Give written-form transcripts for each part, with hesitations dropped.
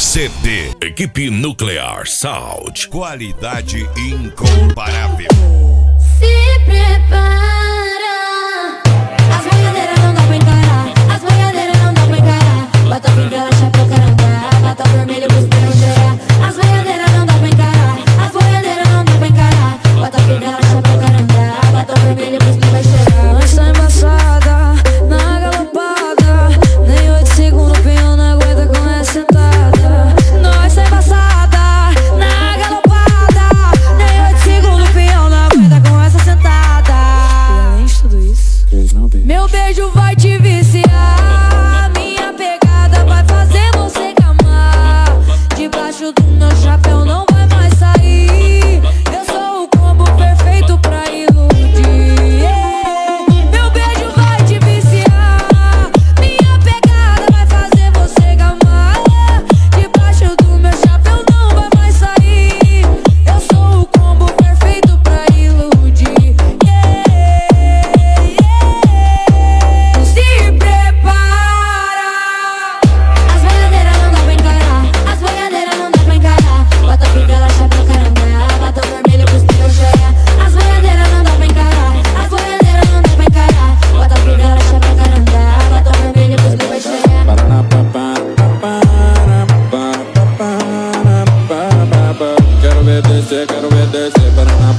CD Equipe Nuclear Sound. Qualidade incomparável. Se prepara. As boiadeiras não dá pra encarar. As boiadeiras não dá pra encarar. Bota a pinga, chapéu, caranga. Bota o vermelho pros pneus gerar. As boiadeiras não dá pra encarar. As boiadeiras não dá pra encarar. Bota a pinga, chapéu, caranga. Bota o vermelho pros pneus gerar. Nós tá embaçada, na galopada. Nem 8 segundos o pinhão não aguenta com essa sentada. Nós tá embaçada, na galopada. Nem 8 segundos o pinhão não aguenta com essa sentada. E além de tudo isso, meu beijo vai te viciar. Minha pegada vai fazer você gamar. Debaixo do meu chapéu não vai mais sair. Eu sou o combo perfeito pra iludir. Meu beijo vai te viciar. Minha pegada vai fazer você gamar. Debaixo do meu chapéu não vai mais sair. Eu sou o combo perfeito pra iludir. Se prepara. As boiadeiras não dá pra encarar. As boiadeiras não dá pra encarar. Bota a pinga, chapéu, caranga. Bota o vermelho pros pneus gerar. As boiadeiras não dá pra encarar. As boiadeiras não dá pra encarar. Bota a pinga, chapéu, caranga. Bota o vermelho pros pneus gerar. Quero ver descer, quero ver descer.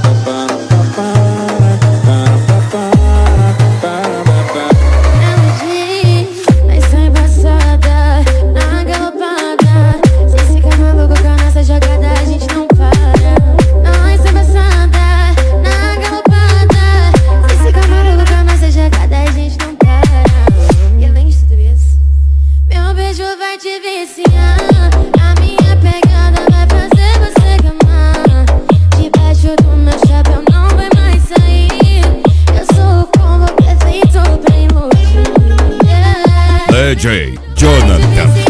Ela diz, nós tá embaçada, na galopada. Se ficar maluco com a nossa jogada, a gente não para. Nós tá embaçada, na galopada. Se ficar maluco com a nossa jogada, a gente não para. E além de tudo isso, meu beijo vai te viciar. A minha pegada vai fazer você gamar. Debaixo do meu chapéu não vai mais sair. Eu sou o combo perfeito pra iludir. DJ Jonathan.